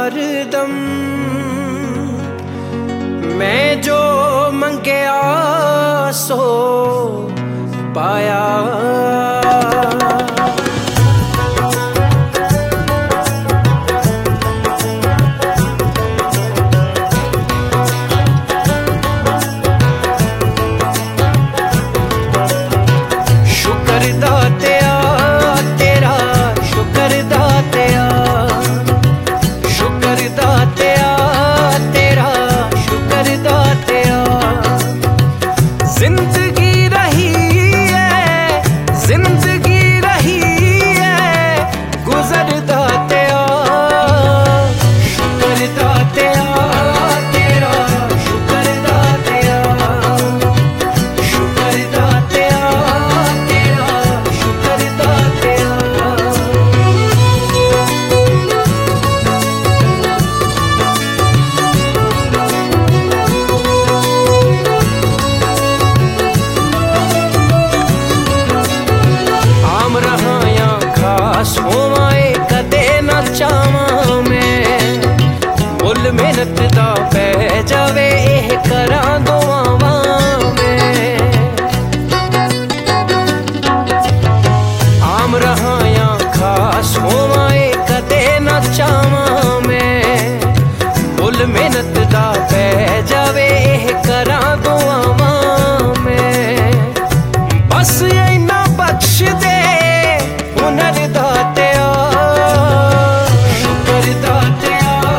हरदम मैं जो मंगया सो पाया। मेहनत दा पै जावे एह करां दुआवां में। आम रहा या खास होवां कदे ना चावां मैं। फुल मेहनत दा पै जावे एह करां दुआवां में। बस इन्ना बख्श दे हुनर दातिया, शुक्र दातिया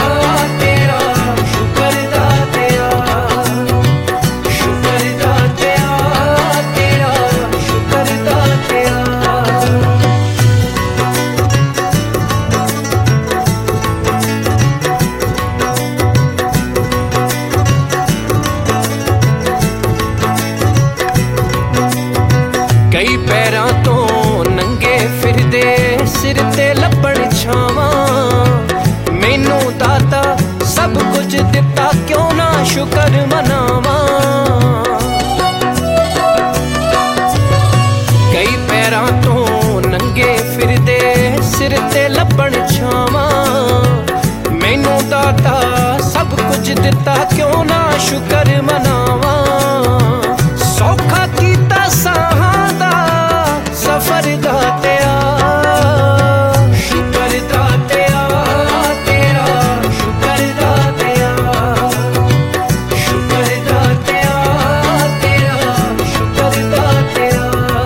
कई पैरां तो नंगे फिरदे सिर ते लब्बण छावां। मैनू दाता सब कुछ दिता क्यों ना शुक्र मनावां। कई पैरां तो नंगे फिरदे सिर ते लब्बण छावां। मैनू दाता सब कुछ दिता क्यों ना शुक्र मनावां। सौखा कीता साहां सफर दातिया, शुक्र दातिया तेरा, शुक्र दातिया, शुक्र दातिया तेरा, शुक्र दातिया।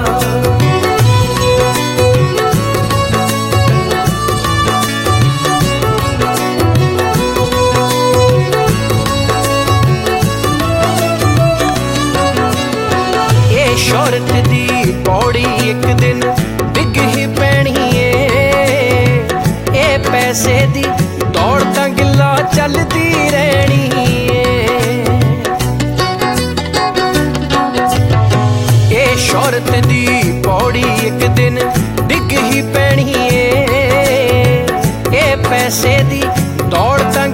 ये शौहरत दी पौड़ी एक दिन डिग ही पैनी है। ए पैसे दी दौड़ तां गिला चलदी रहनी है। ए शौहरत दी पौड़ी एक दिन डिग ही पैनी है। ए पैसे दी दौड़ तां